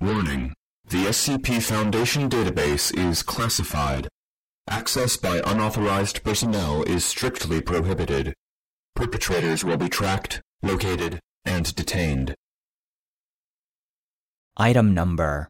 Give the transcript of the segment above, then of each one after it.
Warning: the SCP Foundation database is classified. Access by unauthorized personnel is strictly prohibited. Perpetrators will be tracked, located, and detained. Item Number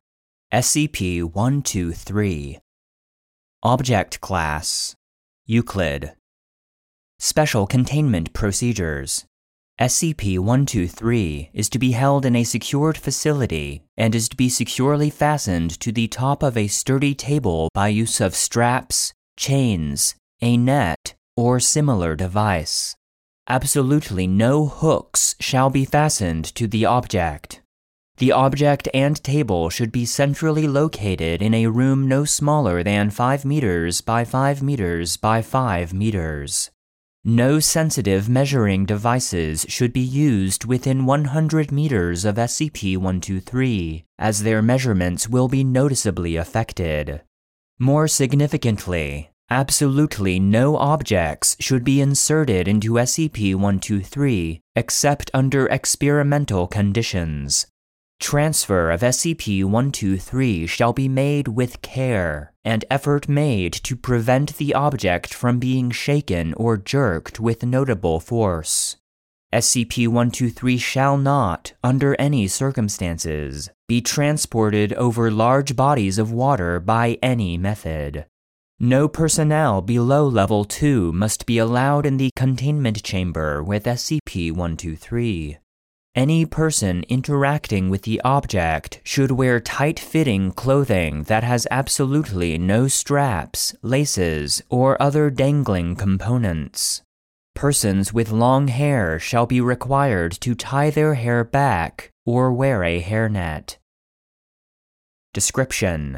SCP-123 Object Class Euclid Special Containment Procedures SCP-123 is to be held in a secured facility and is to be securely fastened to the top of a sturdy table by use of straps, chains, a net, or similar device. Absolutely no hooks shall be fastened to the object. The object and table should be centrally located in a room no smaller than 5 meters by 5 meters by 5 meters. No sensitive measuring devices should be used within 100 meters of SCP-123, as their measurements will be noticeably affected. More significantly, absolutely no objects should be inserted into SCP-123 except under experimental conditions. Transfer of SCP-123 shall be made with care, and effort made to prevent the object from being shaken or jerked with notable force. SCP-123 shall not, under any circumstances, be transported over large bodies of water by any method. No personnel below Level 2 must be allowed in the containment chamber with SCP-123. Any person interacting with the object should wear tight-fitting clothing that has absolutely no straps, laces, or other dangling components. Persons with long hair shall be required to tie their hair back or wear a hairnet. Description: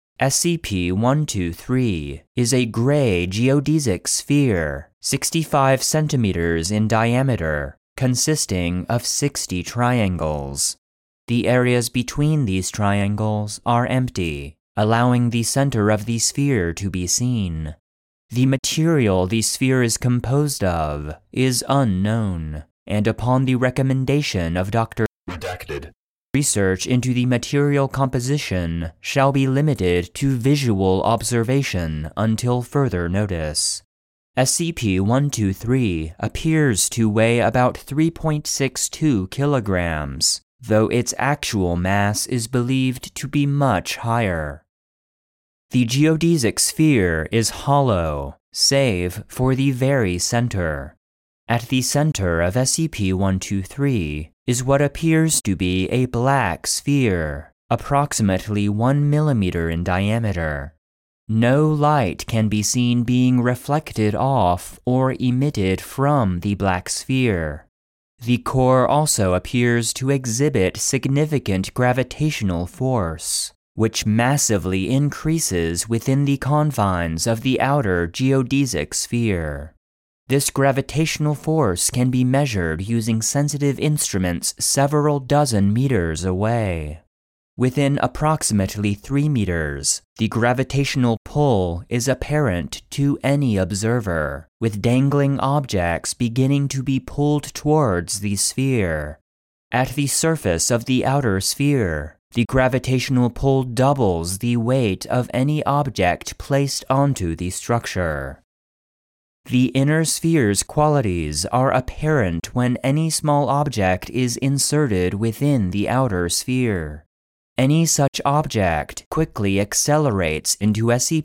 SCP-123 is a gray geodesic sphere, 65 centimeters in diameter, consisting of 60 triangles. The areas between these triangles are empty, allowing the center of the sphere to be seen. The material the sphere is composed of is unknown, and upon the recommendation of Dr. Redacted. Research into the material composition shall be limited to visual observation until further notice. SCP-123 appears to weigh about 3.62 kilograms, though its actual mass is believed to be much higher. The geodesic sphere is hollow, save for the very center. At the center of SCP-123 is what appears to be a black sphere, approximately 1 millimeter in diameter. No light can be seen being reflected off or emitted from the black sphere. The core also appears to exhibit significant gravitational force, which massively increases within the confines of the outer geodesic sphere. This gravitational force can be measured using sensitive instruments several dozen meters away. Within approximately 3 meters, the gravitational pull is apparent to any observer, with dangling objects beginning to be pulled towards the sphere. At the surface of the outer sphere, the gravitational pull doubles the weight of any object placed onto the structure. The inner sphere's qualities are apparent when any small object is inserted within the outer sphere. Any such object quickly accelerates into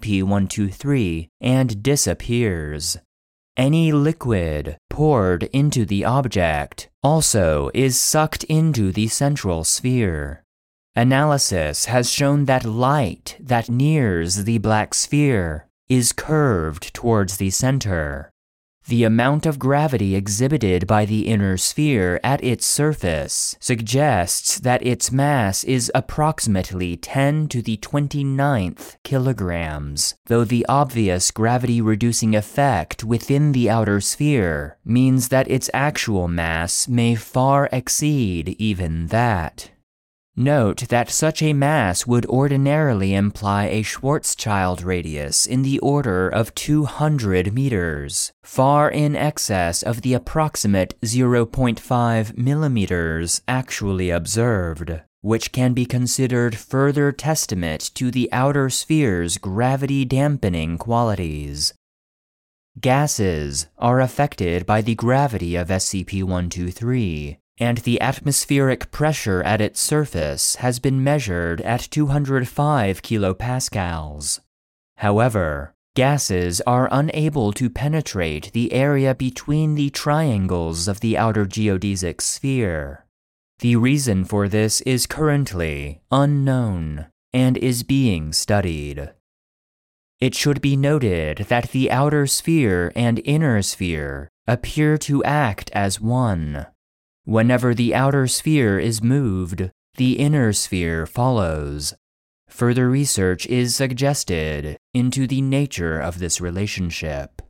SCP-123 and disappears. Any liquid poured into the object also is sucked into the central sphere. Analysis has shown that light that nears the black sphere is curved towards the center. The amount of gravity exhibited by the inner sphere at its surface suggests that its mass is approximately 10 to the 29th kilograms, though the obvious gravity-reducing effect within the outer sphere means that its actual mass may far exceed even that. Note that such a mass would ordinarily imply a Schwarzschild radius in the order of 200 meters, far in excess of the approximate 0.5 millimeters actually observed. which can be considered further testament to the outer sphere's gravity-dampening qualities. Gases are affected by the gravity of SCP-123, and the atmospheric pressure at its surface has been measured at 205 kilopascals. However, gases are unable to penetrate the area between the triangles of the outer geodesic sphere. The reason for this is currently unknown and is being studied. It should be noted that the outer sphere and inner sphere appear to act as one. Whenever the outer sphere is moved, the inner sphere follows. Further research is suggested into the nature of this relationship.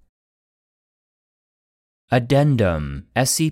Addendum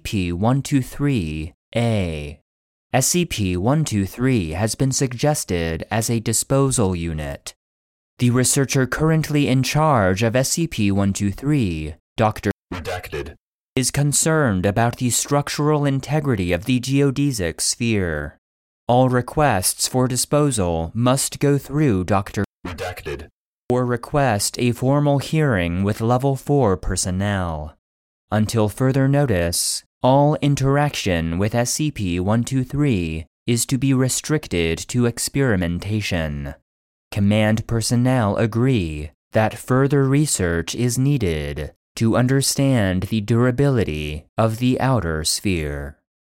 SCP-123-A. SCP-123 has been suggested as a disposal unit. The researcher currently in charge of SCP-123, Dr. Redacted, is concerned about the structural integrity of the geodesic sphere. All requests for disposal must go through Dr. Redacted, or request a formal hearing with Level 4 personnel. Until further notice, all interaction with SCP-123 is to be restricted to experimentation. Command personnel agree that further research is needed to understand the durability of the outer sphere.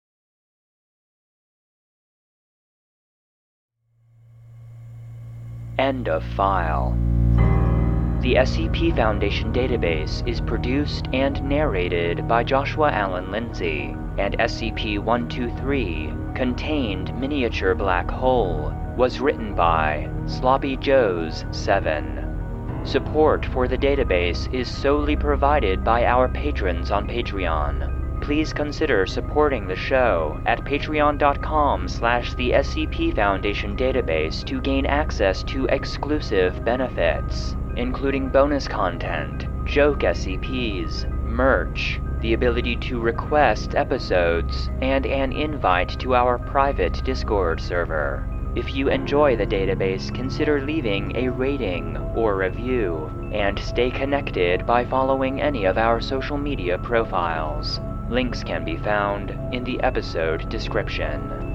End of file. The SCP Foundation database is produced and narrated by Joshua Allen Lindsay, and SCP-123, Contained Miniature Black Hole, was written by Sloppy Joes 7. Support for the database is solely provided by our patrons on Patreon. Please consider supporting the show at patreon.com/the SCP Foundation database to gain access to exclusive benefits, including bonus content, joke SCPs, merch, the ability to request episodes, and an invite to our private Discord server. If you enjoy the database, consider leaving a rating or review, and stay connected by following any of our social media profiles. Links can be found in the episode description.